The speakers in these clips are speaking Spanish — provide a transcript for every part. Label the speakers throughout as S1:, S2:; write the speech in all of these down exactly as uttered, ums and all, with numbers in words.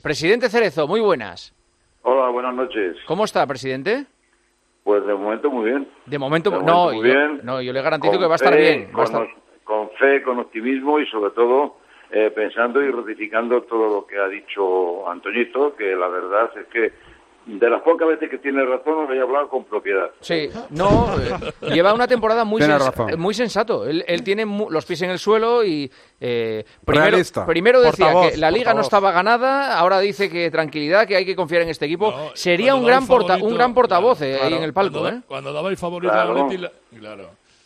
S1: Presidente Cerezo, muy buenas.
S2: Hola, buenas noches.
S1: ¿Cómo está, presidente?
S2: Pues de momento muy bien.
S1: De momento,
S2: de
S1: no,
S2: momento muy
S1: yo,
S2: bien.
S1: no, yo le garantizo
S2: Con
S1: que va a estar
S2: fe,
S1: bien. Va
S2: Con,
S1: a estar...
S2: con fe, con optimismo y sobre todo eh, pensando y ratificando todo lo que ha dicho Antoñito, que la verdad es que de las pocas veces que tiene razón, os he hablado con propiedad.
S1: Sí, no, eh, lleva una temporada muy,
S3: Tiene
S1: sens
S3: razón.
S1: muy sensato. Él, él tiene mu los pies en el suelo y eh, primero,
S3: Realista.
S1: primero decía
S4: Portavoz,
S1: que la Liga
S4: portavoz.
S1: no estaba ganada, ahora dice que tranquilidad, que hay que confiar en este equipo.
S5: No,
S1: Sería un
S5: cuando
S1: gran,
S5: dabais
S1: porta
S5: favorito-
S1: un gran portavoz
S5: claro,
S1: eh, ahí
S5: claro,
S1: en el palco.
S5: Cuando,
S1: ¿eh?
S5: cuando dabais favorito
S2: Claro.
S5: al Atleti, la- claro.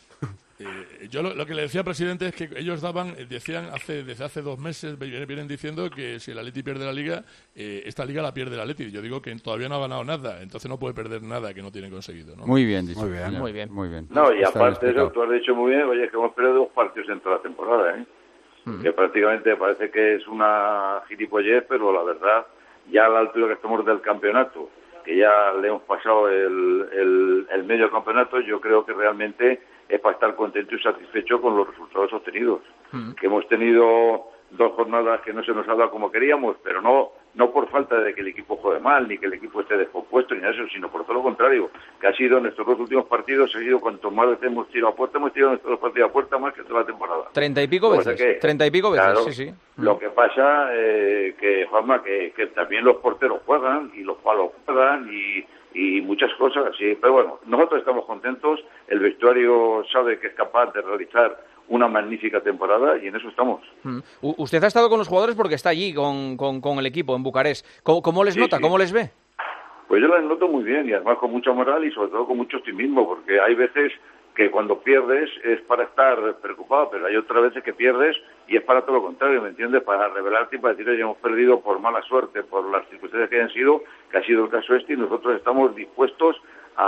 S5: Eh, yo lo, lo que le decía al presidente es que ellos daban, eh, decían hace desde hace dos meses, vienen, vienen diciendo que si el Atleti pierde la Liga, eh, esta Liga la pierde el Atleti. Yo digo que todavía no ha ganado nada, entonces no puede perder nada que no tiene conseguido, ¿no?
S3: Muy bien dicho.
S1: Muy bien. Muy bien.
S3: Muy bien.
S2: No, y
S3: Está
S2: aparte de
S3: bien
S2: eso, tú has dicho muy bien, oye, que hemos perdido dos partidos en toda la temporada, ¿eh?
S1: Mm.
S2: Que prácticamente parece que es una gilipollez, pero la verdad, ya a la altura que estamos del campeonato, que ya le hemos pasado el, el, el medio campeonato, yo creo que realmente es para estar contento y satisfecho con los resultados obtenidos.
S1: Mm.
S2: Que hemos tenido dos jornadas que no se nos ha dado como queríamos, pero no no por falta de que el equipo juegue mal, ni que el equipo esté descompuesto, ni nada de eso, sino por todo lo contrario, que ha sido nuestros dos últimos partidos, ha sido cuanto más veces hemos tirado a puerta, hemos tirado nuestros dos partidos a puerta más que toda la temporada.
S1: Treinta y pico
S2: Lo que
S1: veces.
S2: pasa que,
S1: Treinta y pico veces,
S2: claro,
S1: sí, sí.
S2: Lo que pasa, eh, que Juanma, que, que también los porteros juegan, y los palos juegan, y, y muchas cosas así. Pero bueno, nosotros estamos contentos, el vestuario sabe que es capaz de realizar una magnífica temporada y en eso estamos.
S1: Mm. U- Usted ha estado con los jugadores porque está allí con, con, con el equipo en Bucarest. ¿Cómo, cómo les
S2: Sí,
S1: nota?
S2: sí.
S1: ¿Cómo les ve?
S2: Pues yo las noto muy bien y además con mucha moral y sobre todo con mucho optimismo, porque hay veces que cuando pierdes es para estar preocupado, pero hay otras veces que pierdes y es para todo lo contrario, ¿me entiendes? Para revelarte y para decir, oye, hemos perdido por mala suerte, por las circunstancias que hayan sido, que ha sido el caso este, y nosotros estamos dispuestos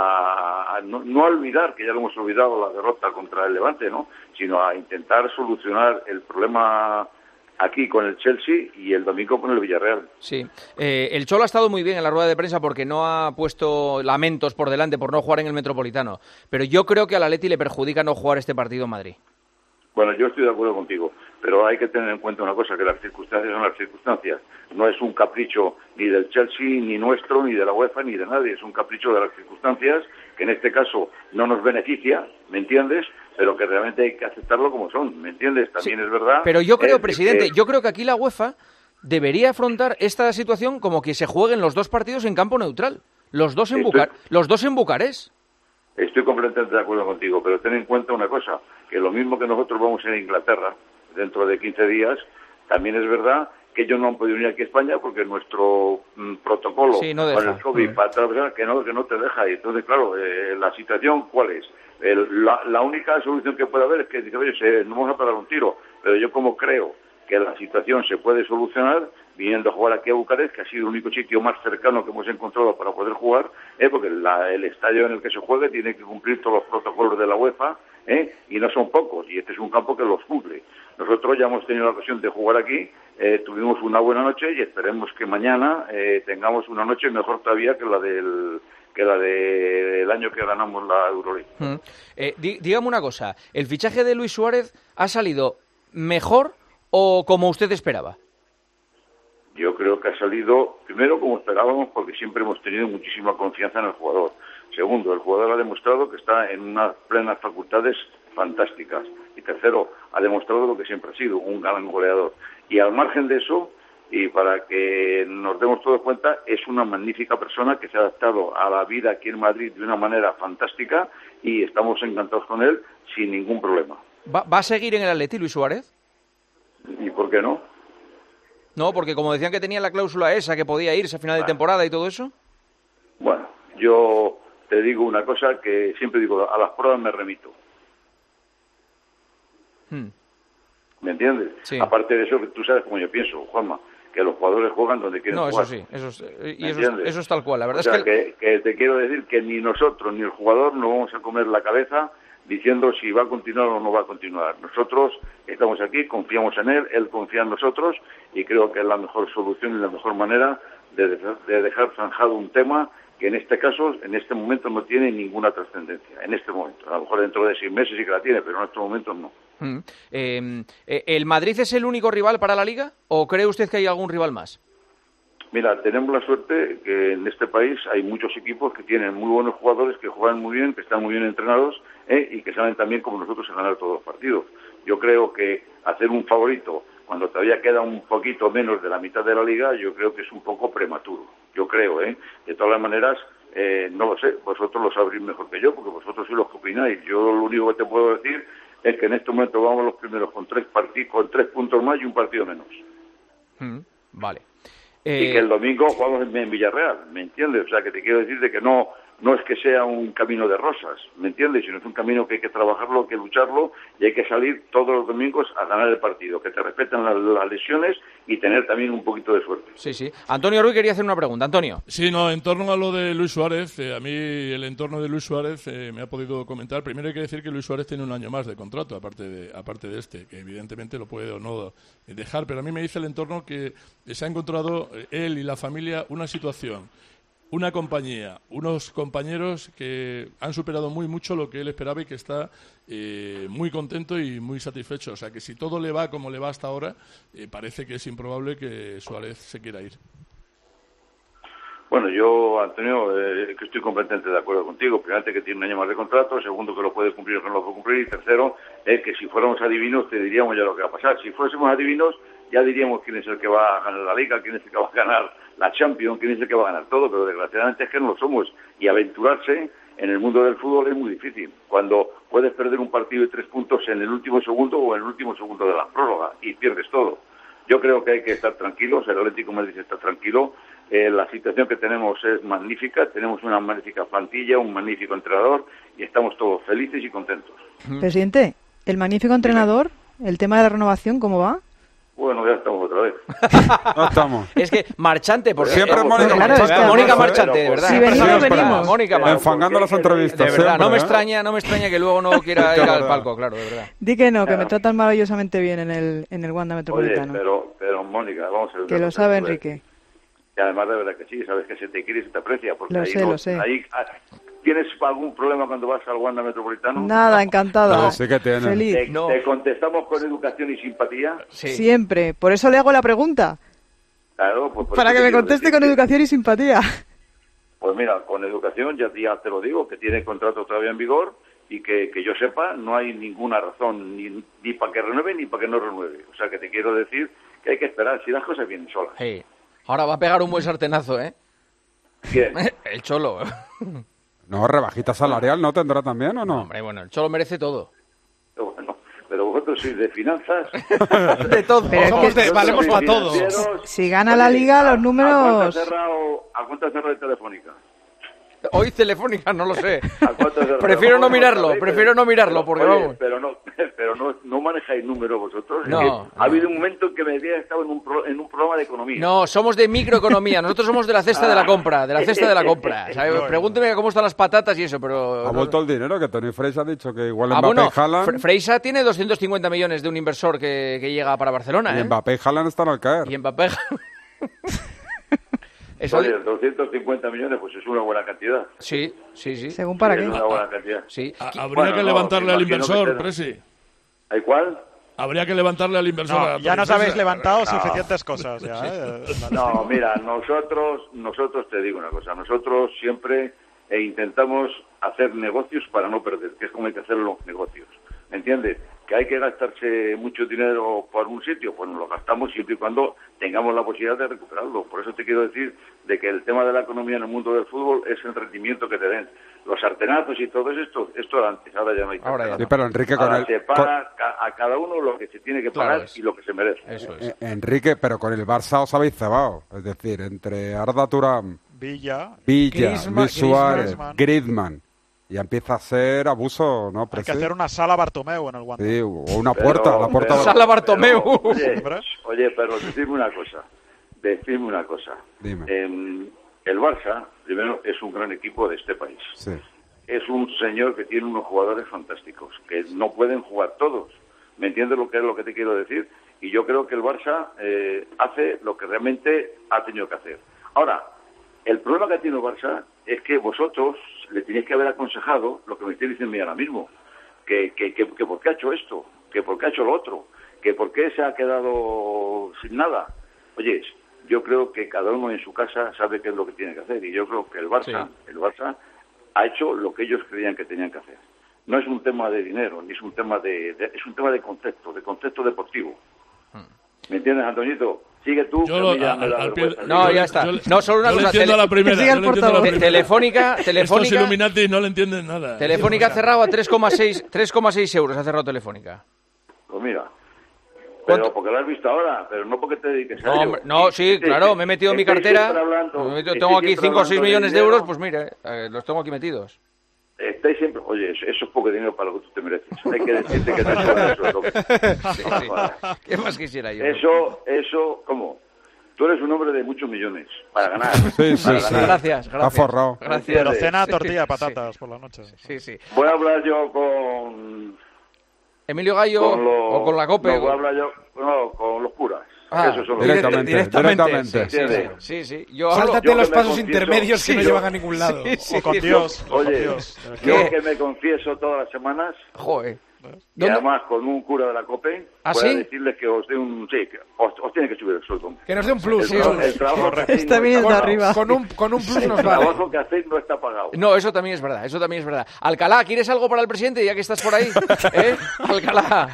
S2: a, a no, no a olvidar, que ya lo hemos olvidado, la derrota contra el Levante, ¿no? Sino a intentar solucionar el problema aquí con el Chelsea y el domingo con el Villarreal.
S1: Sí. Eh, el Cholo ha estado muy bien en la rueda de prensa porque no ha puesto lamentos por delante por no jugar en el Metropolitano. Pero yo creo que al Atleti le perjudica no jugar este partido en Madrid.
S2: Bueno, yo estoy de acuerdo contigo, pero hay que tener en cuenta una cosa, que las circunstancias son las circunstancias. No es un capricho ni del Chelsea, ni nuestro, ni de la UEFA, ni de nadie. Es un capricho de las circunstancias, que en este caso no nos beneficia, ¿me entiendes?, pero que realmente hay que aceptarlo como son, ¿me entiendes? También
S1: Sí,
S2: es verdad.
S1: Pero yo creo,
S2: eh,
S1: presidente,
S2: que-
S1: yo creo que aquí la UEFA debería afrontar esta situación como que se jueguen los dos partidos en campo neutral. Los dos en,
S2: Estoy-
S1: Bucar los dos en Bucarest.
S2: Estoy completamente de acuerdo contigo, pero ten en cuenta una cosa, que lo mismo que nosotros vamos a ir a Inglaterra dentro de quince días, también es verdad que ellos no han podido venir aquí a España porque nuestro mm, protocolo
S1: Sí, no
S2: con
S1: deja.
S2: el COVID
S1: Mm.
S2: para atravesar que no, que no te deja. Y entonces, claro, eh, la situación, ¿cuál es? El- la, la única solución que puede haber es que dice, oye, se, no vamos a parar un tiro, pero yo como creo que la situación se puede solucionar viniendo a jugar aquí a Bucarest, que ha sido el único sitio más cercano que hemos encontrado para poder jugar, ¿eh? porque la, el estadio en el que se juegue tiene que cumplir todos los protocolos de la UEFA, ¿eh? y no son pocos, y este es un campo que los cumple. Nosotros ya hemos tenido la ocasión de jugar aquí, eh, tuvimos una buena noche y esperemos que mañana eh, tengamos una noche mejor todavía que la del que la de- del año que ganamos la Euroleague.
S1: Mm. Eh, di- dígame una cosa, ¿el fichaje de Luis Suárez ha salido mejor o como usted esperaba?
S2: Yo creo que ha salido, primero, como esperábamos, porque siempre hemos tenido muchísima confianza en el jugador. Segundo, el jugador ha demostrado que está en unas plenas facultades fantásticas. Y tercero, ha demostrado lo que siempre ha sido, un gran goleador. Y al margen de eso, y para que nos demos todos cuenta, es una magnífica persona que se ha adaptado a la vida aquí en Madrid de una manera fantástica y estamos encantados con él sin ningún problema.
S1: ¿Va, va a seguir en el Atleti Luis Suárez?
S2: ¿Y por qué no?
S1: No, porque como decían que tenía la cláusula esa, que podía irse a final de
S2: Vale.
S1: temporada y todo eso.
S2: Bueno, yo te digo una cosa que siempre digo, a las pruebas me remito.
S1: Hmm.
S2: ¿Me entiendes?
S1: Sí.
S2: Aparte de eso, tú sabes cómo yo pienso, Juanma, que los jugadores juegan donde quieren
S1: No, eso
S2: jugar.
S1: sí, eso es, eh, y
S2: ¿Me
S1: eso es,
S2: entiendes?
S1: eso es tal cual. La verdad
S2: O sea,
S1: es que...
S2: que... que te quiero decir que ni nosotros ni el jugador nos vamos a comer la cabeza diciendo si va a continuar o no va a continuar. Nosotros estamos aquí, confiamos en él, él confía en nosotros y creo que es la mejor solución y la mejor manera de dejar, de dejar zanjado un tema que en este caso, en este momento no tiene ninguna trascendencia, en este momento. A lo mejor dentro de seis meses sí que la tiene, pero en estos momentos no.
S1: Mm. Eh, eh, ¿El Madrid es el único rival para la Liga o cree usted que hay algún rival más?
S2: Mira, tenemos la suerte que en este país hay muchos equipos que tienen muy buenos jugadores, que juegan muy bien, que están muy bien entrenados ¿eh? y que saben también como nosotros a ganar todos los partidos. Yo creo que hacer un favorito cuando todavía queda un poquito menos de la mitad de la liga, yo creo que es un poco prematuro. Yo creo, ¿eh? De todas las maneras, eh, no lo sé, vosotros lo sabréis mejor que yo, porque vosotros sois los que opináis. Yo lo único que te puedo decir es que en este momento vamos los primeros con tres partidos, con tres puntos más y un partido menos.
S1: Mm, vale.
S2: Eh... Y que el domingo jugamos en Villarreal, ¿me entiendes? O sea, que te quiero decir de que no no es que sea un camino de rosas, ¿me entiendes? Sino es un camino que hay que trabajarlo, hay que lucharlo y hay que salir todos los domingos a ganar el partido, que te respeten las, las lesiones y tener también un poquito de suerte.
S1: Sí, sí. Antonio Ruiz quería hacer una pregunta. Antonio.
S5: Sí, no, en torno a lo de Luis Suárez, eh, a mí el entorno de Luis Suárez eh, me ha podido comentar. Primero hay que decir que Luis Suárez tiene un año más de contrato, aparte de, aparte de este, que evidentemente lo puede o no dejar, pero a mí me dice el entorno que se ha encontrado eh, él y la familia una situación, una compañía, unos compañeros que han superado muy mucho lo que él esperaba y que está eh, muy contento y muy satisfecho. O sea, que si todo le va como le va hasta ahora, eh, parece que es improbable que Suárez se quiera ir.
S2: Bueno, yo, Antonio, eh, que estoy completamente de acuerdo contigo. Primero, que tiene un año más de contrato. Segundo, que lo puede cumplir o no lo puede cumplir. Y tercero, eh, que si fuéramos adivinos, te diríamos ya lo que va a pasar. Si fuésemos adivinos, ya diríamos quién es el que va a ganar la Liga, quién es el que va a ganar la Champions, quién es el que va a ganar todo. Pero desgraciadamente es que no lo somos. Y aventurarse en el mundo del fútbol es muy difícil. Cuando puedes perder un partido de tres puntos en el último segundo o en el último segundo de la prórroga y pierdes todo. Yo creo que hay que estar tranquilos. El Atlético de Madrid está tranquilo. Eh, la situación que tenemos es magnífica, tenemos una magnífica plantilla, un magnífico entrenador y estamos todos felices y contentos.
S3: Presidente, el magnífico entrenador, el tema de la renovación, ¿cómo va?
S2: Bueno, ya estamos otra vez.
S4: No estamos.
S1: Es que marchante, porque
S4: siempre
S1: eh,
S4: Mónica
S1: claro,
S4: Marchante.
S1: es que Mónica Marchante, de verdad.
S3: Si venimos, venimos.
S1: Mónica Marchante.
S4: Enfangando las entrevistas.
S1: De verdad,
S4: siempre,
S1: no me
S4: ¿eh?
S1: extraña, no me extraña que luego no quiera ir al palco, claro, de verdad.
S3: Di que no, que me tratan maravillosamente bien en el en el Wanda Metropolitano.
S2: Oye, pero, pero Mónica, vamos a ver.
S3: Que lo sabe Enrique.
S2: Y además de verdad que sí, sabes que se te quiere y se te aprecia. Porque
S3: lo
S2: ahí
S3: sé,
S2: no,
S3: lo sé.
S2: Ahí, ¿tienes algún problema cuando vas al Wanda Metropolitano?
S3: Nada, encantada.
S4: No, sí que tiene.
S3: Feliz.
S2: Te,
S1: No.
S2: te contestamos con educación y simpatía.
S1: Sí.
S3: Siempre. Por eso le hago la pregunta.
S2: Claro, pues por
S3: Para
S2: eso
S3: que
S2: te
S3: me
S2: quiero
S3: conteste
S2: decir
S3: con
S2: que-
S3: educación y simpatía.
S2: Pues mira, con educación, ya, ya te lo digo, que tiene contrato todavía en vigor y que, que yo sepa, no hay ninguna razón ni, ni para que renueve ni para que no renueve. O sea, que te quiero decir que hay que esperar si las cosas vienen solas.
S1: Sí. Ahora va a pegar un buen sartenazo, ¿eh?
S2: ¿Quién?
S1: El Cholo.
S4: No, rebajita salarial, ¿no tendrá también o no?
S1: Hombre, bueno, el Cholo merece todo.
S2: Bueno, pero vosotros sois de finanzas.
S1: De todo.
S3: Pero es
S5: Somos
S3: que
S5: de- valemos
S2: Vosotros
S5: para
S2: sois
S5: todo.
S2: financieros.
S3: Si gana la Liga, los
S2: ¿a-
S3: números-
S2: ¿A cuánto has cerrado, a cuánto has cerrado de Telefónica?
S1: Hoy Telefónica, no lo sé.
S2: ¿A cuánto has cerrado?
S1: Prefiero no
S2: Vamos,
S1: mirarlo,
S2: ¿sabéis?
S1: prefiero no mirarlo,
S2: Pero,
S1: porque
S2: oye,
S1: vamos.
S2: Pero no, pero no, no manejáis números vosotros. Es
S1: No,
S2: que
S1: no.
S2: Ha habido un momento en que me había estado en un, pro- en un programa de economía.
S1: No, somos de microeconomía. Nosotros somos de la cesta de la compra, de la cesta de la compra. ¿Sabe? Pregúnteme cómo están las patatas y eso, pero...
S4: Ha vuelto el dinero, que Tony Freisa ha dicho que igual
S1: Ah,
S4: Mbappé
S1: bueno,
S4: y Haaland...
S1: Fre- Freisa tiene doscientos cincuenta millones de un inversor que, que llega para Barcelona,
S4: y
S1: ¿eh?
S4: Mbappé y Haaland están al caer.
S1: Y Mbappé... Eso
S2: Oye,
S1: de-
S2: doscientos cincuenta millones, pues es una buena cantidad.
S1: Sí, sí, sí.
S3: Según para
S2: es
S3: qué.
S2: una buena cantidad.
S1: Sí.
S5: A-
S1: Qui-
S5: habría
S2: Bueno,
S5: que
S2: no,
S5: levantarle
S2: me
S5: al
S2: imagino que
S5: inversor,
S2: te-
S5: Presi.
S2: ¿Hay cuál?
S5: Habría que levantarle al inversor.
S6: No,
S5: a
S6: ya
S5: Tony
S6: nos habéis
S5: Freisa.
S6: levantado
S2: No.
S6: suficientes cosas. Ya, ¿eh?
S2: No, mira, nosotros, nosotros te digo una cosa, nosotros siempre eh, intentamos hacer negocios para no perder, que es como hay que hacer los negocios, ¿me entiendes? Que hay que gastarse mucho dinero por un sitio, pues nos lo gastamos siempre y cuando tengamos la posibilidad de recuperarlo. Por eso te quiero decir de que el tema de la economía en el mundo del fútbol es el rendimiento que te den. Los sartenazos y todo esto, esto era antes, ahora ya no hay
S1: Ahora ya
S2: sartenazos.
S4: Sí, pero Enrique con
S2: Ahora
S4: el...
S2: se
S4: con-
S2: paga ca- a cada uno lo que se tiene que
S1: Claro
S2: pagar
S1: es.
S2: y lo que se merece.
S1: Eso es.
S4: eh, Enrique, pero con el Barça os habéis cebado. Es decir, entre Arda Turán,
S6: Villa.
S4: Villa,
S6: Griezmann-
S4: Luis Suárez,
S6: Griezmann.
S4: Griezmann. Ya empieza a ser abuso, ¿no?
S6: Hay que
S4: Presi?
S6: hacer una sala Bartomeu en el Wanda.
S4: Sí, o una
S2: Pero-
S4: puerta, la puerta...
S2: pero-
S1: Sala Bartomeu.
S2: pero, oye,
S6: Hombre.
S2: oye, pero decirme una cosa, decirme una cosa.
S4: Dime.
S2: Eh, el Barça, primero, es un gran equipo de este país.
S4: Sí.
S2: Es un señor que tiene unos jugadores fantásticos, que no pueden jugar todos. ¿Me entiendes lo que es lo que te quiero decir? Y yo creo que el Barça eh, hace lo que realmente ha tenido que hacer. Ahora, el problema que tiene el Barça es que vosotros le tenéis que haber aconsejado lo que me estoy diciendo ahora mismo, que, que, que, que por qué ha hecho esto, que por qué ha hecho lo otro, que por qué se ha quedado sin nada. Oye, yo creo que cada uno en su casa sabe qué es lo que tiene que hacer, y yo creo que el Barça, sí. el Barça ha hecho lo que ellos creían que tenían que hacer. No es un tema de dinero, ni es un tema de, de es un tema de contexto, de contexto deportivo. ¿Me entiendes, Antoñito? Sigue tú.
S5: Yo lo, a, al, al pie,
S1: no, ya está. Yo, no, solo una
S5: yo
S1: cosa.
S5: Le entiendo tele, la primera, yo le entiendo la primera.
S1: Telefónica, Telefónica.
S5: Estos Illuminati no le entienden nada.
S1: Telefónica ha cerrado a tres coma seis euros, ha cerrado Telefónica.
S2: Pues mira. Pero porque lo has visto ahora, pero no porque te dediques a
S1: no,
S2: ello.
S1: No, sí,
S2: este,
S1: claro, me he metido en mi cartera.
S2: Hablando,
S1: me he metido, tengo aquí cinco o seis millones de, de euros, pues mire, eh, los tengo aquí metidos.
S2: Estáis siempre... Oye, eso, eso es poco dinero para lo que tú te mereces. Hay que decirte que te has eso. Lo que...
S1: sí, sí. ¿Qué más quisiera yo?
S2: Eso, eso, ¿cómo? Tú eres un hombre de muchos millones para ganar.
S4: Sí, sí,
S2: para
S4: sí.
S2: ganar.
S1: Gracias, gracias.
S4: Ha forrado.
S1: Gracias.
S6: Pero cena tortilla de patatas sí. por la noche.
S1: Sí, sí.
S2: Voy a hablar yo con...
S1: ¿Emilio Gallo
S2: con los...
S1: o con la COPE?
S2: No, voy a hablar yo no, con los curas.
S1: Ah,
S2: Esos son
S4: directamente,
S2: los
S4: directamente.
S1: Sí, sí, sí, sí, sí. Yo
S7: Sáltate
S1: hablo,
S7: los
S2: yo
S7: pasos
S2: confieso,
S7: intermedios que
S2: sí,
S7: no
S2: yo,
S7: llevan a ningún lado.
S1: Sí, sí,
S6: o con
S1: sí,
S6: Dios.
S2: Oye,
S6: con Dios.
S2: yo que me confieso todas las semanas...
S1: Joder.
S2: Y además con un cura de la COPE,
S1: ¿Ah,
S2: voy a
S1: sí?
S2: decirles que os dé un... Sí, que os, os tiene que subir el sueldo.
S7: Que nos dé un plus.
S2: El,
S7: Sí,
S2: el, el trabajo que hacéis
S3: está
S2: no
S3: bien
S2: está
S3: de
S2: pagado.
S3: arriba.
S7: Con un, con un plus
S2: El
S7: nos vale.
S2: trabajo que hacéis no está pagado.
S1: No, eso también es verdad, eso también es verdad. Alcalá, ¿quieres algo para el presidente ya que estás por ahí? ¿Eh? Alcalá.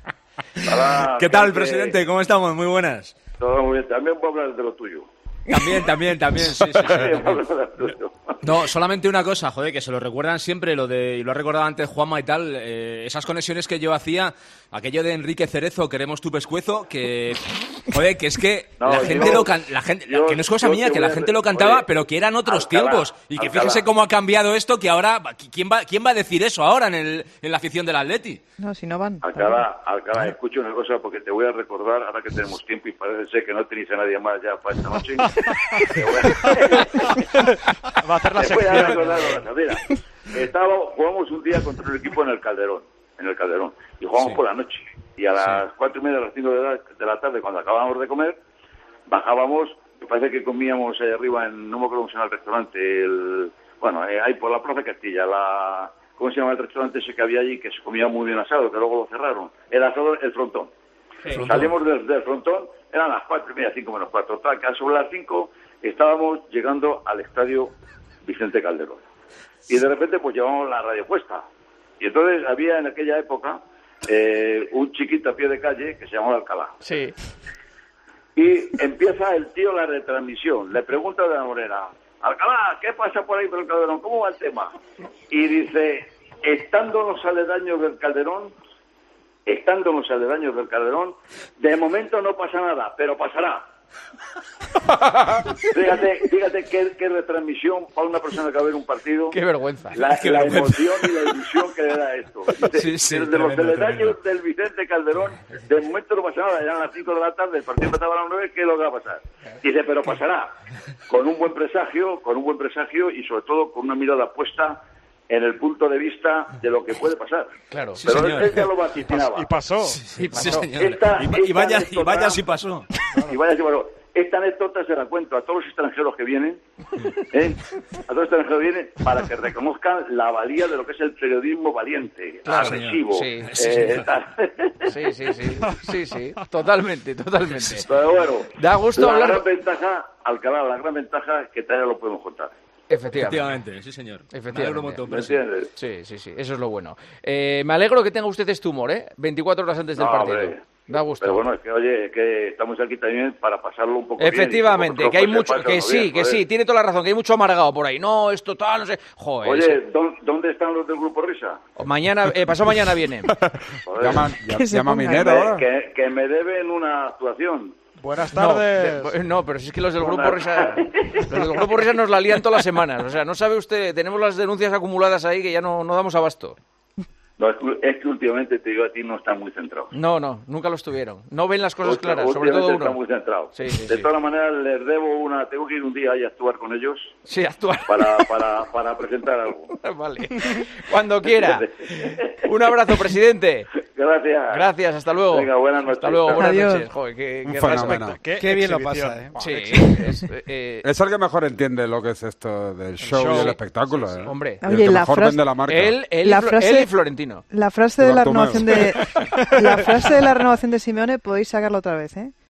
S2: Ahora,
S8: ¿Qué tal,
S2: que...
S8: presidente? ¿Cómo estamos? Muy buenas.
S2: Todo muy bien. También voy a hablar de lo tuyo.
S8: También, también, también, sí, sí, sí.
S2: También voy a hablar de lo tuyo.
S8: No, solamente una cosa, joder, que se lo recuerdan siempre, lo de, y lo ha recordado antes Juanma y tal, eh, esas conexiones que yo hacía, aquello de Enrique Cerezo, queremos tu pescuezo, que, joder, que es que
S2: no,
S8: la
S2: yo,
S8: gente lo can, la gente,
S2: yo,
S8: que no es cosa mía, que la gente lo cantaba, oye, pero que eran otros
S2: Alcalá,
S8: tiempos, y que
S2: Alcalá.
S8: fíjese cómo ha cambiado esto, que ahora, ¿quién va, quién va a decir eso ahora en, el, en la afición del Atleti?
S3: No, si no van.
S2: Alcalá, Alcalá, escucha una cosa porque te voy a recordar, ahora que tenemos tiempo y parece ser que no tenéis a nadie más ya para esta noche.
S6: Va a hacer la
S2: Te voy a
S6: sección.
S2: recordar una cosa. Mira, estaba, jugamos un día contra un equipo en el Calderón, en el Calderón, y jugamos
S8: Sí.
S2: por la noche. Y a las
S8: Sí.
S2: cuatro y media, a las cinco de la, de la tarde, cuando acabábamos de comer, bajábamos, me parece que comíamos ahí arriba, en, no me acuerdo cómo se llama el restaurante, el, bueno, eh, ahí por la Plaza Castilla, la, ¿cómo se llama el restaurante ese que había allí, que se comía muy bien asado, que luego lo cerraron? El asado, el Frontón.
S8: Sí.
S2: Salimos del, del Frontón, eran las cuatro y media, cinco menos cuatro, tal, que sobre las cinco estábamos llegando al estadio Vicente Calderón. Y de repente pues llevamos la radio puesta. Y entonces había en aquella época eh, un chiquito a pie de calle que se llamaba Alcalá.
S1: Sí.
S2: Y empieza el tío la retransmisión. Le pregunta de la Morena, Alcalá, ¿qué pasa por ahí por el Calderón? ¿Cómo va el tema? Y dice, estando los aledaños del Calderón, estando los aledaños del Calderón, de momento no pasa nada, pero pasará. Fíjate, fíjate qué, qué retransmisión para una persona que va a ver un partido.
S1: Qué vergüenza.
S2: La,
S8: Qué
S2: la
S8: vergüenza.
S2: emoción y la ilusión que le da esto. Dice,
S8: Sí, sí,
S2: desde los
S8: tremendo,
S2: aledaños
S8: tremendo.
S2: del Vicente Calderón, de momento no pasa nada, eran las cinco de la tarde, el partido empezaba a las nueve, ¿qué es lo que va a pasar? Dice, pero pasará. Con un buen presagio, con un buen presagio y sobre todo con una mirada puesta en el punto de vista de lo que puede pasar.
S1: Claro.
S8: Sí,
S2: Pero
S8: señor.
S2: él ya lo vaticinaba.
S6: Y pasó.
S8: Sí,
S1: pasó.
S8: señor.
S2: Esta-
S8: y, y
S2: esta
S8: vaya, y
S2: anécdota-
S8: vaya si pasó.
S2: Y vaya, bueno, esta anécdota se la cuento a todos los extranjeros que vienen, ¿eh? a todos los extranjeros que vienen, para que reconozcan la valía de lo que es el periodismo valiente,
S1: Claro,
S2: agresivo.
S1: señor. Sí,
S2: eh, tal.
S1: Sí, sí, sí. Sí, sí. Totalmente, totalmente.
S2: Pero bueno,
S1: Da gusto
S2: la
S1: hablar-
S2: gran ventaja, Alcalá, la gran ventaja es que todavía lo podemos contar.
S1: Efectivamente.
S8: Efectivamente, sí, señor.
S1: Efectivamente.
S8: Me alegro un montón,
S2: ¿Me
S8: presidente.
S2: entiendes?
S1: Sí, sí, sí. Eso es lo bueno. Eh, me alegro que tenga usted este humor, ¿eh? veinticuatro horas antes del
S2: No,
S1: partido.
S2: hombre.
S1: Da gusto.
S2: Pero bueno, es que oye, que estamos aquí también para pasarlo un poco
S1: Efectivamente,
S2: bien. y
S1: que hay
S2: vosotros,
S1: mucho,
S2: pues,
S1: que
S2: pasarlo
S1: sí,
S2: bien,
S1: que
S2: joder.
S1: sí, tiene toda la razón, que hay mucho amargado por ahí. No, es total, no sé. Joder.
S2: Oye,
S1: ese-
S2: ¿dó- ¿dónde están los del Grupo Risa?
S1: mañana, eh, pasado mañana viene.
S2: Joder,
S4: Llama, ya-
S3: Que se
S4: llama
S3: ponga.
S4: minero
S2: que,
S4: ahora.
S2: que, que me deben una actuación.
S6: Buenas
S1: No,
S6: tardes.
S1: de- no, pero si es que los del
S2: Buenas
S1: grupo Risa, los del grupo Risa nos la lían todas las semanas. O sea, no sabe usted, tenemos las denuncias acumuladas ahí que ya no, no damos abasto.
S2: No, es que, es que últimamente, te digo a ti, no están muy centrados.
S1: No, no, nunca lo estuvieron. No ven las cosas
S2: Ulti-
S1: claras, sobre todo
S2: últimamente
S1: uno.
S2: están muy centrados.
S1: Sí, sí,
S2: de
S1: sí.
S2: todas maneras, les debo una... Tengo que ir un día ahí a actuar con ellos
S1: Sí, actuar.
S2: para, para, para presentar algo.
S1: Vale. Cuando quiera. Un abrazo, presidente.
S2: Gracias.
S1: Gracias, hasta luego.
S2: Venga, buenas noches.
S1: Hasta luego, buenas
S3: Adiós.
S1: noches. Joder, qué,
S4: Un
S1: qué
S4: fenómeno.
S1: rasgo.
S6: Qué,
S7: Qué bien lo
S6: exhibición.
S7: pasa, ¿eh?
S1: Sí, es, eh,
S4: Es el que mejor entiende lo que es esto del show,
S6: show.
S4: y el espectáculo. ¿eh?
S1: Hombre.
S4: Y el
S3: Oye,
S4: que
S3: la
S4: mejor
S3: frase-
S4: vende la marca.
S1: él, él,
S3: La
S1: y Flo-
S3: frase-
S1: él y Florentino.
S3: La frase de la
S4: Bartomeu.
S3: renovación de la frase de la renovación de Simeone podéis sacarla otra vez, ¿eh?